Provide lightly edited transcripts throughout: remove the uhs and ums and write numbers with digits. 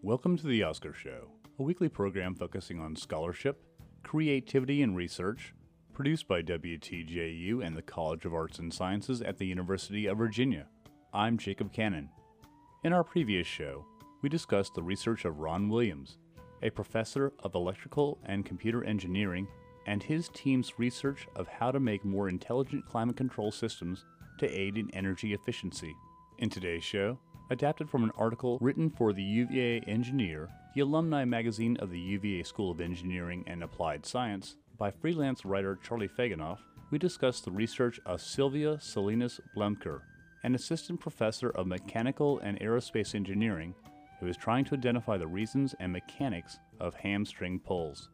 Welcome to the Oscar Show, a weekly program focusing on scholarship, creativity, and research, produced by WTJU and the College of Arts and Sciences at the University of Virginia. I'm Jacob Cannon. In our previous show, we discussed the research of Ron Williams, a professor of electrical and computer engineering, and his team's research of how to make more intelligent climate control systems to aid in energy efficiency. In today's show, adapted from an article written for the UVA Engineer, the alumni magazine of the UVA School of Engineering and Applied Science, by freelance writer Charlie Faganoff, we discuss the research of Sylvia Salinas Blemker, an assistant professor of mechanical and aerospace engineering, who is trying to identify the reasons and mechanics of hamstring pulls.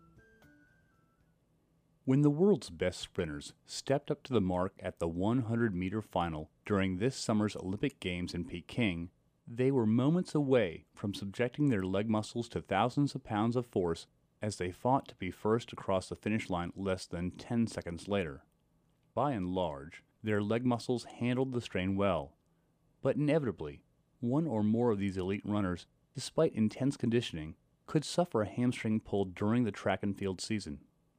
When the world's best sprinters stepped up to the mark at the 100-meter final during this summer's Olympic Games in Peking, they were moments away from subjecting their leg muscles to thousands of pounds of force as they fought to be first across the finish line less than 10 seconds later. By and large, their leg muscles handled the strain well, but inevitably, one or more of these elite runners, despite intense conditioning, could suffer a hamstring pull during the track and field season.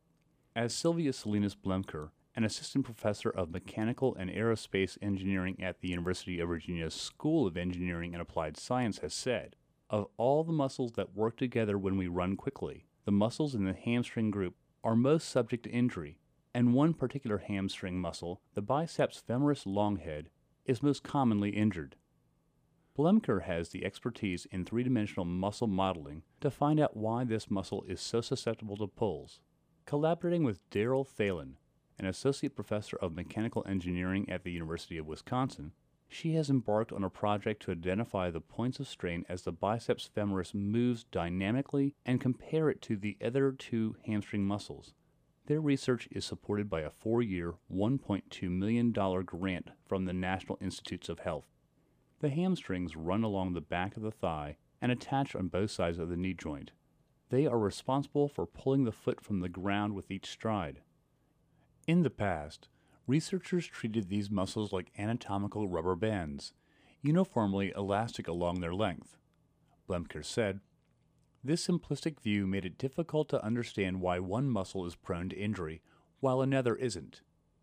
As Sylvia Salinas Blemker, an assistant professor of mechanical and aerospace engineering at the University of Virginia's School of Engineering and Applied Science, has said, of all the muscles that work together when we run quickly, the muscles in the hamstring group are most subject to injury, and one particular hamstring muscle, the biceps femoris longhead, is most commonly injured. Blemker has the expertise in three-dimensional muscle modeling to find out why this muscle is so susceptible to pulls. Collaborating with Daryl Thalen, an associate professor of mechanical engineering at the University of Wisconsin, she has embarked on a project to identify the points of strain as the biceps femoris moves dynamically and compare it to the other two hamstring muscles. Their research is supported by a 4-year, $1.2 million grant from the National Institutes of Health. The hamstrings run along the back of the thigh and attach on both sides of the knee joint. They are responsible for pulling the foot from the ground with each stride. In the past, researchers treated these muscles like anatomical rubber bands, uniformly elastic along their length. Blemker said, "This simplistic view made it difficult to understand why one muscle is prone to injury, while another isn't."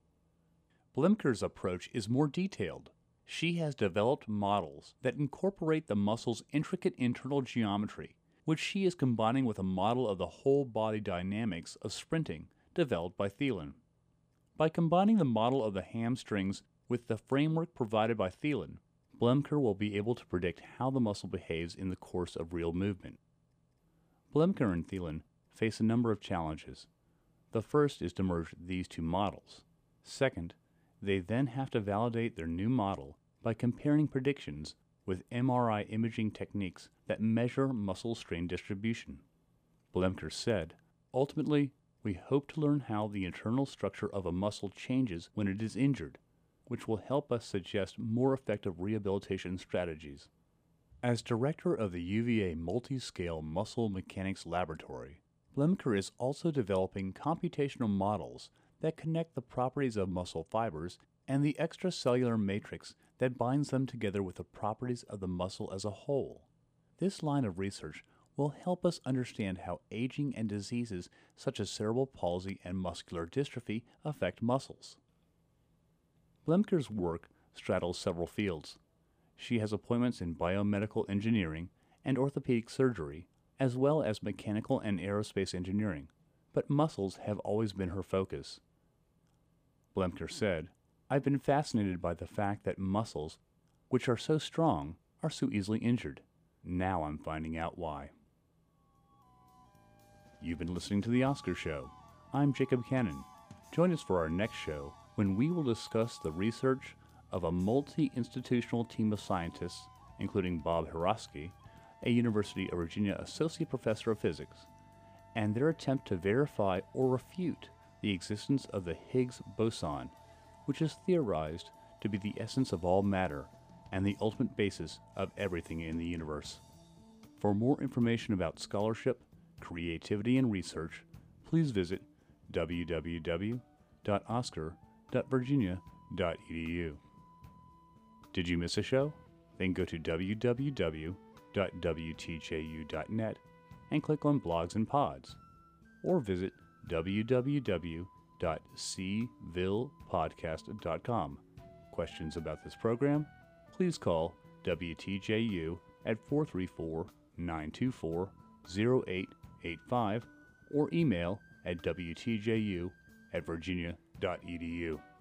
Blemker's approach is more detailed. She has developed models that incorporate the muscle's intricate internal geometry, which she is combining with a model of the whole body dynamics of sprinting developed by Thelen. By combining the model of the hamstrings with the framework provided by Thelen, Blemker will be able to predict how the muscle behaves in the course of real movement. Blemker and Thelen face a number of challenges. The first is to merge these two models. Second, they then have to validate their new model by comparing predictions with MRI imaging techniques that measure muscle strain distribution. Blemker said, "Ultimately, we hope to learn how the internal structure of a muscle changes when it is injured, which will help us suggest more effective rehabilitation strategies." As director of the UVA Multi-Scale Muscle Mechanics Laboratory, Blemker is also developing computational models that connect the properties of muscle fibers and the extracellular matrix that binds them together with the properties of the muscle as a whole. This line of research will help us understand how aging and diseases such as cerebral palsy and muscular dystrophy affect muscles. Blemker's work straddles several fields. She has appointments in biomedical engineering and orthopedic surgery, as well as mechanical and aerospace engineering, but muscles have always been her focus. Blemker said, "I've been fascinated by the fact that muscles, which are so strong, are so easily injured. Now I'm finding out why." You've been listening to The Oscar Show. I'm Jacob Cannon. Join us for our next show when we will discuss the research of a multi-institutional team of scientists, including Bob Hirosky, a University of Virginia Associate Professor of Physics, and their attempt to verify or refute the existence of the Higgs boson, which is theorized to be the essence of all matter and the ultimate basis of everything in the universe. For more information about scholarship, creativity, and research, please visit www.oscar.virginia.edu. Did you miss a show? Then go to www.oscar.virginia.edu www.cville.wtju.net and click on Blogs and Pods, or visit www.cvillepodcast.com. Questions about this program? Please call WTJU at 434-924-0885 or email at wtju@virginia.edu.